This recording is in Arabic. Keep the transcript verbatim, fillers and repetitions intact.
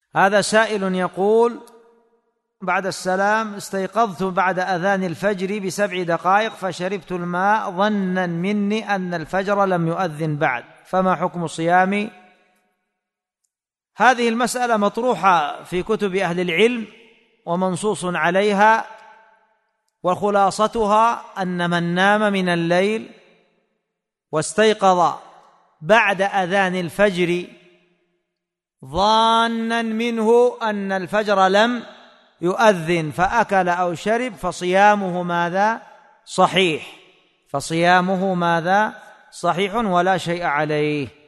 هذا سائل يقول: بعد السلام، استيقظت بعد أذان الفجر بسبع دقائق فشربت الماء ظنا مني أن الفجر لم يؤذن بعد، فما حكم صيامي؟ هذه المسألة مطروحة في كتب أهل العلم ومنصوص عليها، وخلاصتها أن من نام من الليل واستيقظ بعد أذان الفجر ظانا منه أن الفجر لم يؤذن فأكل أو شرب فصيامه ماذا؟ صحيح، فصيامه ماذا؟ صحيح ولا شيء عليه.